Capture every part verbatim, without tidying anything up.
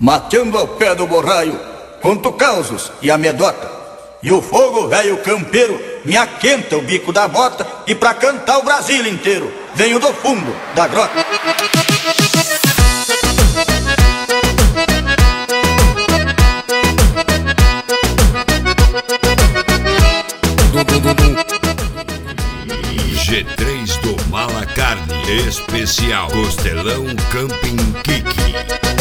mateando ao pé do borraio, conto causos e amedota. E o fogo velho campeiro me aquenta o bico da bota, e pra cantar o Brasil inteiro venho do fundo da grota. G três do Mala Carne, especial Costelão Camping Kiki.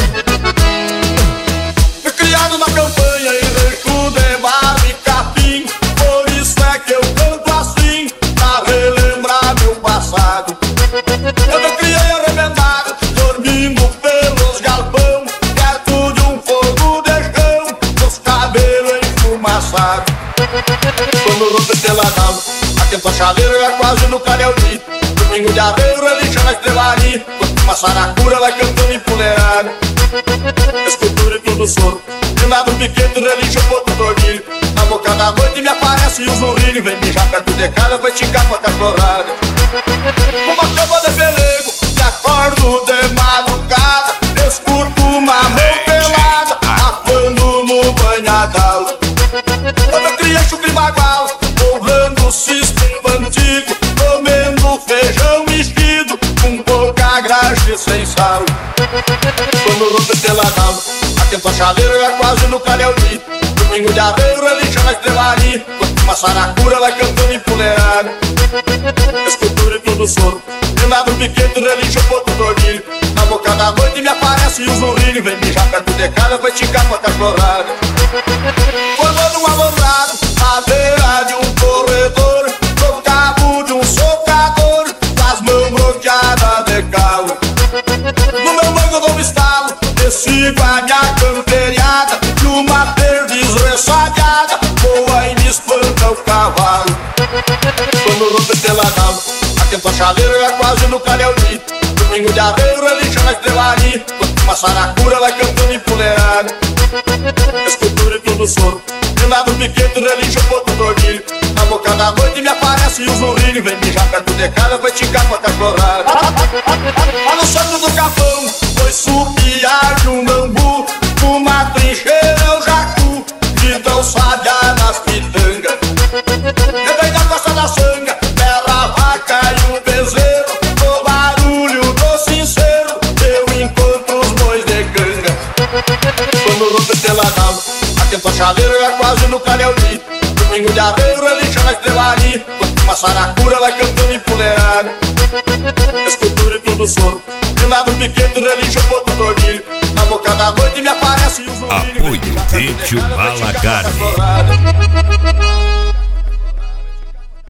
Fui criado na campanha em reco de barro e capim, por isso é que eu canto assim, pra relembrar meu passado. Eu me criei arrebentado, dormindo pelos galpão, perto de um fogo de chão, os cabelos enfumaçados. Quando rompe peladão, atento a chaleira é quase no calhauí. Domingo de arreio, relixa na estrelaria, quando uma saracura vai cantando empoleirado. Escultura e tudo soro, de nada um piquete, relixa, ponto dormilho. Na boca da noite me aparece o zurrilho, vem mijar perto de casa, vai esticar com a cachorrada. Uma cama de pelego, me acordo de madrugada, escuto uma mão pelada, apando no banhadal. Eu me criei chucre bagual, honrando o sistema antigo, comendo feijão mexido, com pouca graxa e sem sal. Quando rompe peladão, atento a chaleira é quase no calhauí. Domingo de arreio, relixa na estrelaria, quando uma saracura vai cantando empoleirado. Escultura e tudo soro, de nada um piquete, relixa, ponto dormilho. Na boca da noite me aparece o zurrilho, vem mijar perto de casa, vai esticar com a cachorrada. Formando um alambrado, à beira de um corredor, no cabo de um socador, com as mãos bloqueadas de calo. No meu mango eu dou um estalo, descigo a minha camperiada, e uma perdiz ressabiada voa e me espanta o cavalo. Quando rompe peladão, atento a chaleira é quase no calhauí. Domingo de arreio, relixa na estrelaria, quando uma saracura vai cantando empoleirado. Escultura e tudo soro, de nada um piquete, relixa, ponto dormilho. Na boca da noite me aparece o zurrilho, vem mijar perto de casa, vai esticar com a cachorrada. Lá no centro do capão, foi supiar de um bambu, uma trincheira é o jacu, de tão sabiá nas pitangas. Eu venho da costa da sanga, bela vaca e o bezerro, no barulho do sincero, eu encontro os bois de canga. Quando rompe peladão, atento a chaleira é quase no calhauí. Domingo de arreio, relixa na estrelaria, quando uma saracura vai cantando empoleirado. Escultura e tudo soro, de nada um piquete, relixa, ponto dormilho. Na boca da noite me aparece o zurrilho. Apoio Têtio Mala Carne.